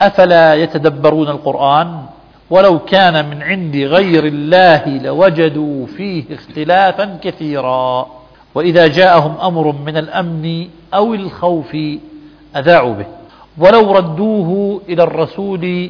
أفلا يتدبرون القرآن ولو كان من عند غير الله لوجدوا فيه اختلافا كثيرا وإذا جاءهم أمر من الأمن أو الخوف أذاعوا به ولو ردوه إلى الرسول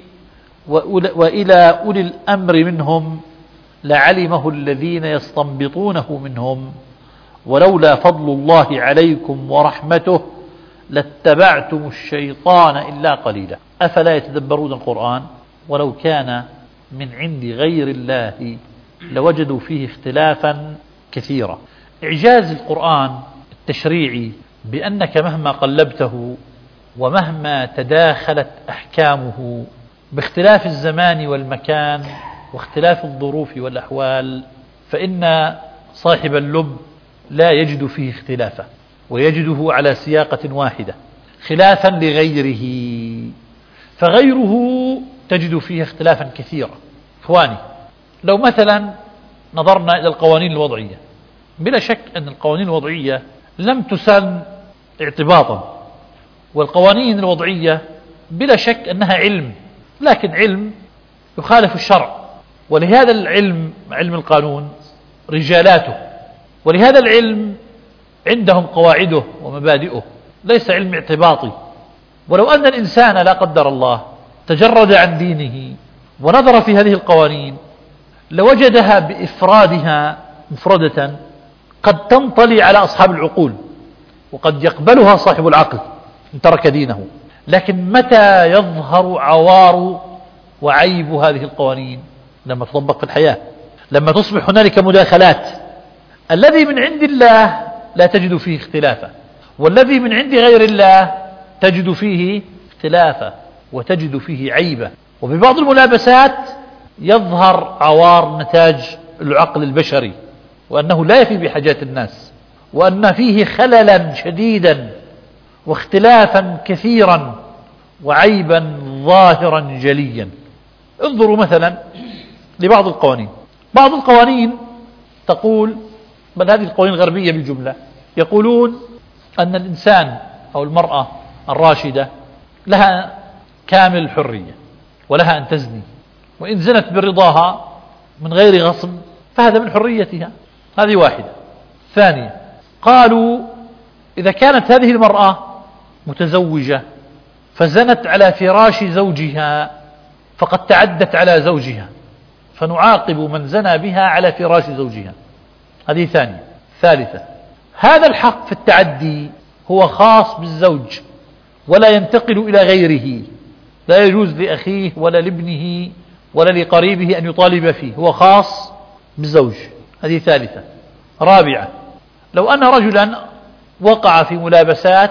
وإلى أولي الأمر منهم لعلمه الذين يستنبطونه منهم ولولا فضل الله عليكم ورحمته لاتبعتم الشيطان إلا قليلا. أفلا يتدبرون القرآن ولو كان من عند غير الله لوجدوا فيه اختلافا كثيرا. إعجاز القرآن التشريعي بأنك مهما قلبته ومهما تداخلت أحكامه باختلاف الزمان والمكان واختلاف الظروف والأحوال فإن صاحب اللب لا يجد فيه اختلافا ويجده على سياقة واحدة خلافا لغيره، فغيره تجد فيه اختلافا كثيرا. إخواني، لو مثلا نظرنا إلى القوانين الوضعية، بلا شك أن القوانين الوضعية لم تسن اعتباطا، والقوانين الوضعية بلا شك أنها علم، لكن علم يخالف الشرع، ولهذا العلم علم القانون رجالاته، ولهذا العلم عندهم قواعده ومبادئه، ليس علم اعتباطي. ولو أن الإنسان لا قدر الله تجرد عن دينه ونظر في هذه القوانين لوجدها بإفرادها مفردة قد تنطلي على أصحاب العقول وقد يقبلها صاحب العقل إن ترك دينه، لكن متى يظهر عوار وعيب هذه القوانين؟ لما تطبق في الحياة، لما تصبح هنالك مداخلات. الذي من عند الله لا تجد فيه اختلافا، والذي من عند غير الله تجد فيه اختلافا وتجد فيه عيبا، وببعض الملابسات يظهر عوار نتاج العقل البشري، وأنه لا يفي بحاجات الناس، وأن فيه خللا شديدا واختلافا كثيرا وعيبا ظاهرا جليا. انظروا مثلا لبعض القوانين. بعض القوانين تقول، بل هذه القوانين الغربية بالجملة، يقولون أن الإنسان أو المرأة الراشدة لها كامل الحرية ولها أن تزني، وإن زنت برضاها من غير غصب فهذا من حريتها. هذه واحدة. ثانية، قالوا إذا كانت هذه المرأة متزوجة فزنت على فراش زوجها فقد تعدت على زوجها، فنعاقب من زنى بها على فراش زوجها. هذه ثانية. ثالثة، هذا الحق في التعدي هو خاص بالزوج ولا ينتقل إلى غيره، لا يجوز لأخيه ولا لابنه ولا لقريبه أن يطالب فيه، هو خاص بالزوج. هذه ثالثة. رابعة، لو أن رجلا وقع في ملابسات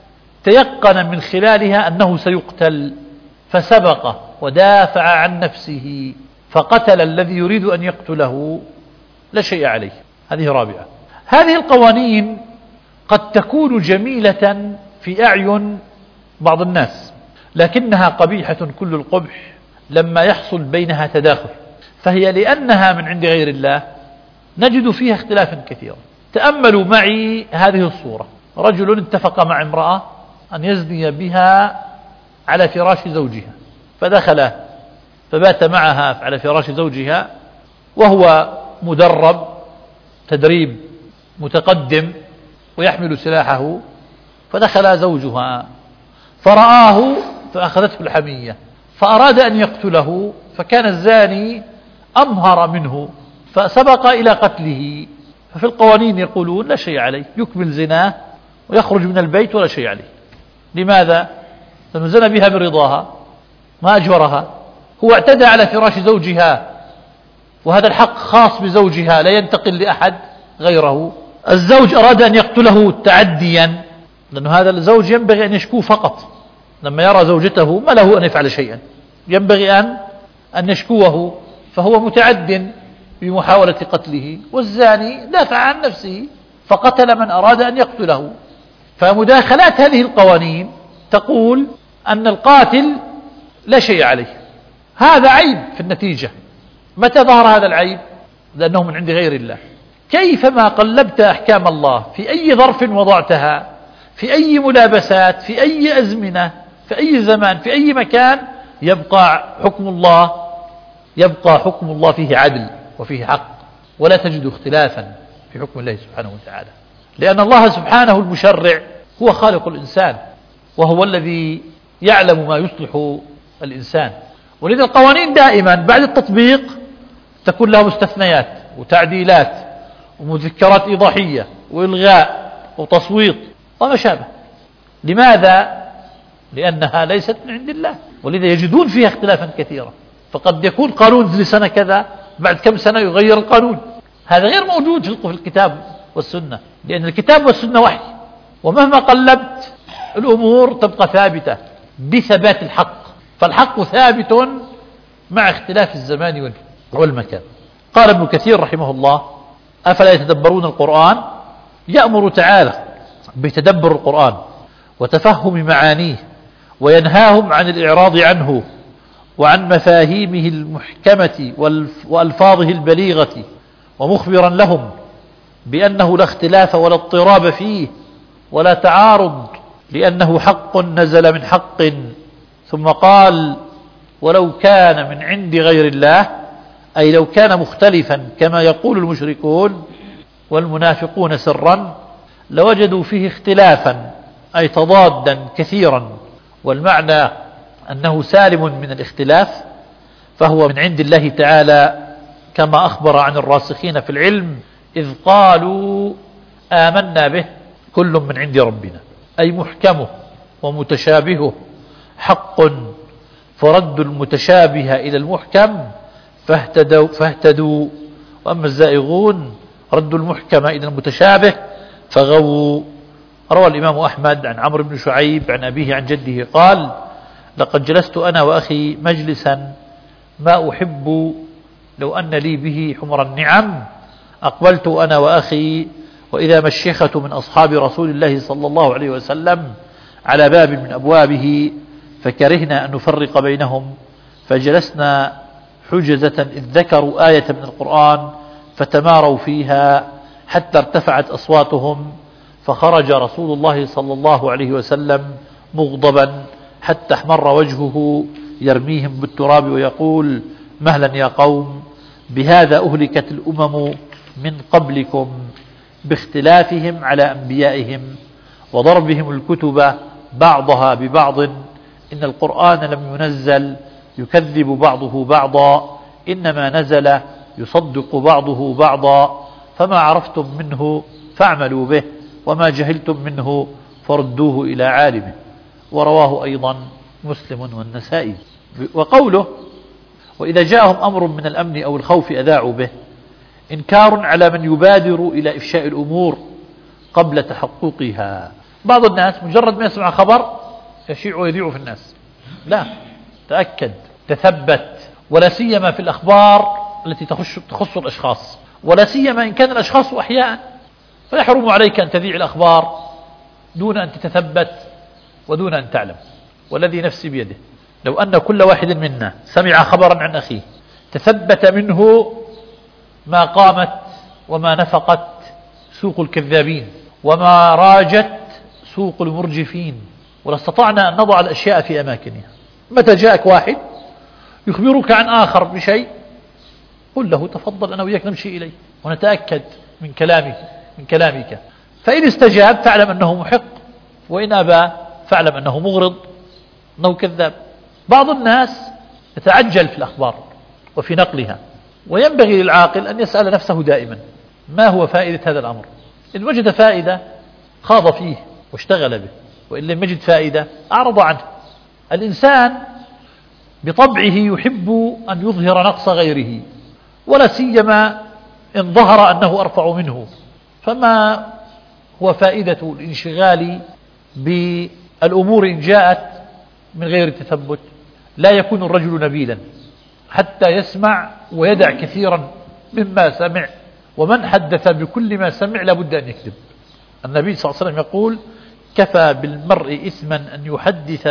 تيقن من خلالها أنه سيقتل فسبق ودافع عن نفسه فقتل الذي يريد أن يقتله لا شيء عليه. هذه رابعة. هذه القوانين قد تكون جميلة في أعين بعض الناس، لكنها قبيحة كل القبح لما يحصل بينها تداخل، فهي لأنها من عند غير الله نجد فيها اختلافا كثيرا. تأملوا معي هذه الصورة: رجل اتفق مع امرأة أن يزني بها على فراش زوجها، فدخل فبات معها على فراش زوجها وهو مدرب تدريب متقدم ويحمل سلاحه، فدخل زوجها فرآه فأخذته الحمية فأراد أن يقتله، فكان الزاني أمهر منه فسبق إلى قتله. ففي القوانين يقولون لا شيء عليه، يكمل زناه ويخرج من البيت ولا شيء عليه. لماذا؟ لأنه زنى بها برضاها، ما أجبرها، هو اعتدى على فراش زوجها، وهذا الحق خاص بزوجها لا ينتقل لأحد غيره. الزوج أراد أن يقتله تعديا، لأنه هذا الزوج ينبغي أن يشكو فقط، لما يرى زوجته ما له أن يفعل شيئا، ينبغي أن يشكوه، فهو متعد بمحاولة قتله، والزاني دافع عن نفسه فقتل من أراد أن يقتله. فمداخلات هذه القوانين تقول أن القاتل لا شيء عليه، هذا عيب في النتيجة. متى ظهر هذا العيب؟ لأنه من عند غير الله. كيفما قلبت أحكام الله في أي ظرف وضعتها، في أي ملابسات، في أي أزمنة، في أي زمان في أي مكان يبقى حكم الله فيه عدل وفيه حق، ولا تجد اختلافا في حكم الله سبحانه وتعالى، لأن الله سبحانه المشرع هو خالق الإنسان، وهو الذي يعلم ما يصلح الإنسان. ولذا القوانين دائما بعد التطبيق تكون لها مستثنيات وتعديلات ومذكرات إيضاحية وإلغاء وتصويت وما شابه. لماذا؟ لأنها ليست من عند الله، ولذا يجدون فيها اختلافا كثيرا. فقد يكون قانون لسنة كذا، بعد كم سنة يغير القانون. هذا غير موجود في الكتاب والسنة، لأن الكتاب والسنة وحي، ومهما قلبت الأمور تبقى ثابتة بثبات الحق، فالحق ثابت مع اختلاف الزمان والمكان. قال ابن كثير رحمه الله: أفلا يتدبرون القرآن؟ يأمر تعالى بتدبر القرآن وتفهم معانيه، وينهاهم عن الإعراض عنه وعن مفاهيمه المحكمة وألفاظه البليغة، ومخبرا لهم بأنه لا اختلاف ولا اضطراب فيه ولا تعارض، لأنه حق نزل من حق. ثم قال: ولو كان من عند غير الله، أي لو كان مختلفا كما يقول المشركون والمنافقون سرا، لوجدوا فيه اختلافا أي تضادا كثيرا، والمعنى أنه سالم من الاختلاف، فهو من عند الله تعالى كما أخبر عن الراسخين في العلم إذ قالوا آمنا به كل من عند ربنا، أي محكمه ومتشابهه حق، فردوا المتشابه إلى المحكم فاهتدوا، وأما الزائغون ردوا المحكم إلى المتشابه فغووا. روى الإمام أحمد عن عمرو بن شعيب عن أبيه عن جده قال: لقد جلست أنا وأخي مجلسا ما أحب لو أن لي به حمر النعم، أقبلت أنا وأخي وإذا مشيخة من أصحاب رسول الله صلى الله عليه وسلم على باب من أبوابه، فكرهنا أن نفرق بينهم، فجلسنا حجزة إذ ذكروا آية من القرآن فتماروا فيها حتى ارتفعت أصواتهم، فخرج رسول الله صلى الله عليه وسلم مغضبا حتى احمر وجهه يرميهم بالتراب ويقول: مهلا يا قوم، بهذا أهلكت الأمم من قبلكم باختلافهم على أنبيائهم وضربهم الكتب بعضها ببعض، إن القرآن لم ينزل يكذب بعضه بعضا، إنما نزل يصدق بعضه بعضا، فما عرفتم منه فاعملوا به، وما جهلتم منه فردوه إلى عالمه. ورواه أيضا مسلم والنسائي. وقوله: وإذا جاءهم أمر من الأمن أو الخوف أذاعوا به، إنكار على من يبادر إلى إفشاء الأمور قبل تحققها. بعض الناس مجرد ما يسمع خبر يشيع ويذيع في الناس، لا، تأكد، تثبت، ولا سيما في الأخبار التي تخص الأشخاص، ولا سيما إن كان الأشخاص أحياء، فيحرم عليك أن تذيع الأخبار دون أن تتثبت ودون أن تعلم. والذي نفسي بيده لو أن كل واحد منا سمع خبرا عن أخيه تثبت منه ما قامت وما نفقت سوق الكذابين وما راجت سوق المرجفين، ولاستطعنا أن نضع الأشياء في أماكنها. متى جاءك واحد يخبرك عن آخر بشيء قل له: تفضل أنا وياك نمشي إليه ونتأكد من كلامك، فإن استجاب فاعلم أنه محق، وإن أبى فاعلم أنه مغرض، أنه كذاب. بعض الناس يتعجل في الأخبار وفي نقلها، وينبغي للعاقل أن يسأل نفسه دائما: ما هو فائدة هذا الأمر؟ إن وجد فائدة خاض فيه واشتغل به، وإن لم يجد فائدة أعرض عنه. الإنسان بطبعه يحب أن يظهر نقص غيره، ولا سيما إن ظهر أنه أرفع منه، فما هو فائدة الانشغال بالأمور إن جاءت من غير تثبت؟ لا يكون الرجل نبيلا حتى يسمع ويدع كثيرا مما سمع، ومن حدث بكل ما سمع لابد أن يكذب. النبي صلى الله عليه وسلم يقول: كفى بالمرء إثما أن يحدث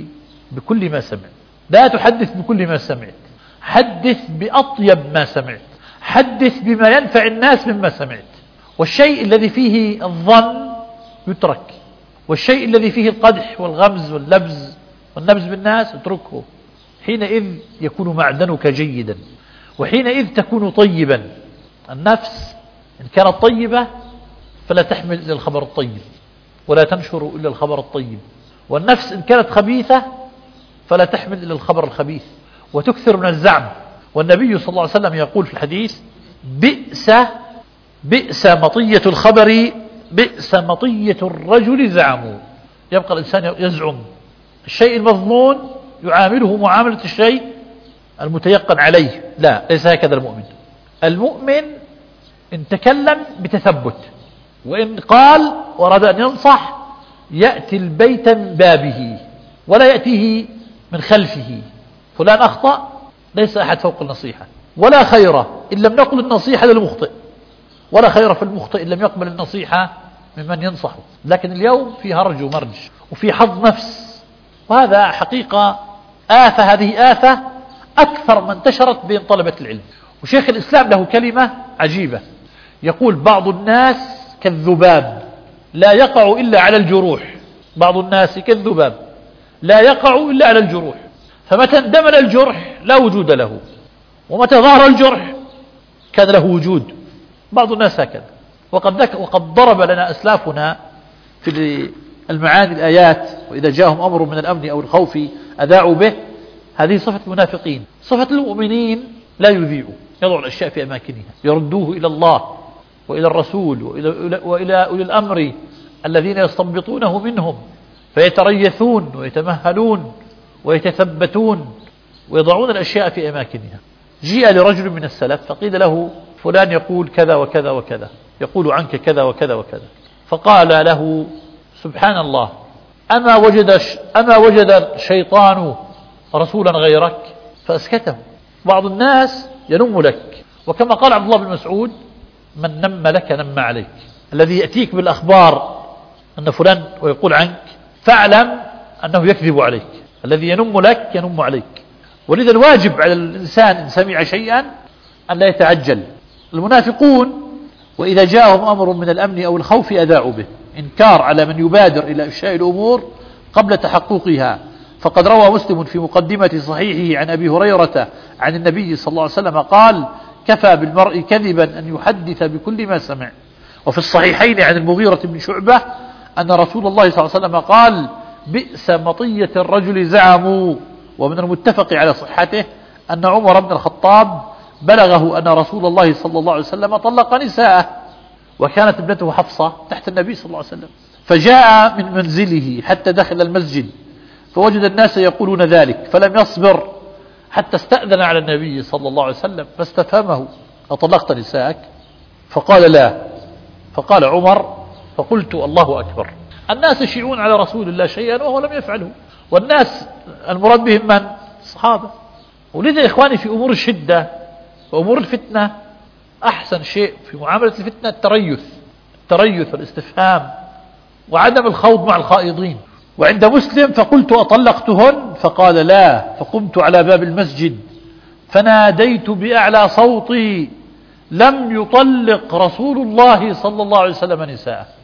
بكل ما سمع. لا تحدث بكل ما سمعت، حدث بأطيب ما سمعت، حدث بما ينفع الناس مما سمعت. والشيء الذي فيه الظن يترك، والشيء الذي فيه القدح والغمز واللبز والنبز بالناس اتركه. حينئذ يكون معدنك جيدا، وحينئذ تكون طيبا. النفس إن كانت طيبة فلا تحمل إلا الخبر الطيب ولا تنشر إلا الخبر الطيب، والنفس إن كانت خبيثة فلا تحمل إلا الخبر الخبيث وتكثر من الزعم. والنبي صلى الله عليه وسلم يقول في الحديث: بئس مطية الخبر، بئس مطية الرجل زعموا. يبقى الإنسان يزعم الشيء المظنون، يعامله معاملة الشيء المتيقن عليه. لا، ليس هكذا المؤمن. المؤمن إن تكلم بتثبت، وإن قال وراد أن ينصح يأتي البيت من بابه ولا يأتيه من خلفه. فلان أخطأ، ليس أحد فوق النصيحة. ولا خير إن لم نقل النصيحة للمخطئ، ولا خير في المخطئ إن لم يقبل النصيحة ممن ينصحه. لكن اليوم في هرج ومرج وفي حظ نفس، وهذا حقيقة آفة. هذه آفة أكثر ما انتشرت بين طلبة العلم. وشيخ الإسلام له كلمة عجيبة، يقول: بعض الناس كالذباب لا يقع إلا على الجروح. بعض الناس كالذباب لا يقع إلا على الجروح، فمتى اندمل الجرح لا وجود له، ومتى ظهر الجرح كان له وجود. بعض الناس هكذا. وقد ضرب لنا أسلافنا في المعاني الآيات: وإذا جاءهم أمر من الأمن أو الخوف أذاعوا به. هذه صفة المنافقين. صفة المؤمنين لا يذيعوا، يضع الأشياء في أماكنها، يردوه إلى الله وإلى الرسول وإلى أولي الأمر الذين يستنبطونه منهم، فيتريثون ويتمهلون ويتثبتون ويضعون الأشياء في أماكنها. جيء لرجل من السلف فقيل له: فلان يقول كذا وكذا وكذا، يقول عنك كذا وكذا وكذا. فقال له: سبحان الله، أما وجد شيطان رسولا غيرك؟ فأسكته. بعض الناس ينم لك، وكما قال عبد الله بن مسعود: من نم لك نم عليك. الذي يأتيك بالأخبار أن فلان ويقول عنك، فاعلم أنه يكذب عليك. الذي ينم لك ينم عليك. ولذا الواجب على الإنسان إن سمع شيئا أن لا يتعجل. المنافقون وإذا جاءهم أمر من الأمن أو الخوف أذاعوا به، إنكار على من يبادر إلى إفشاء الأمور قبل تحققها. فقد روى مسلم في مقدمة صحيحه عن أبي هريرة عن النبي صلى الله عليه وسلم قال: كفى بالمرء كذبا أن يحدث بكل ما سمع. وفي الصحيحين عن المغيرة بن شعبة أن رسول الله صلى الله عليه وسلم قال: بئس مطية الرجل زعموا. ومن المتفق على صحته أن عمر بن الخطاب بلغه أن رسول الله صلى الله عليه وسلم طلق نساءه، وكانت ابنته حفصة تحت النبي صلى الله عليه وسلم. فجاء من منزله حتى دخل المسجد فوجد الناس يقولون ذلك، فلم يصبر حتى استأذن على النبي صلى الله عليه وسلم فاستفهمه: أطلقت نساءك؟ فقال: لا. فقال عمر: فقلت: الله أكبر. الناس يشيعون على رسول الله شيئا وهو لم يفعله، والناس المراد بهم من؟ الصحابة. ولذا يا إخواني في أمور الشدة وأمور الفتنة أحسن شيء في معاملة الفتنة التريث والاستفهام وعدم الخوض مع الخائضين. وعند مسلم: فقلت: أطلقتهن؟ فقال: لا. فقمت على باب المسجد فناديت بأعلى صوتي: لم يطلق رسول الله صلى الله عليه وسلم نساءه.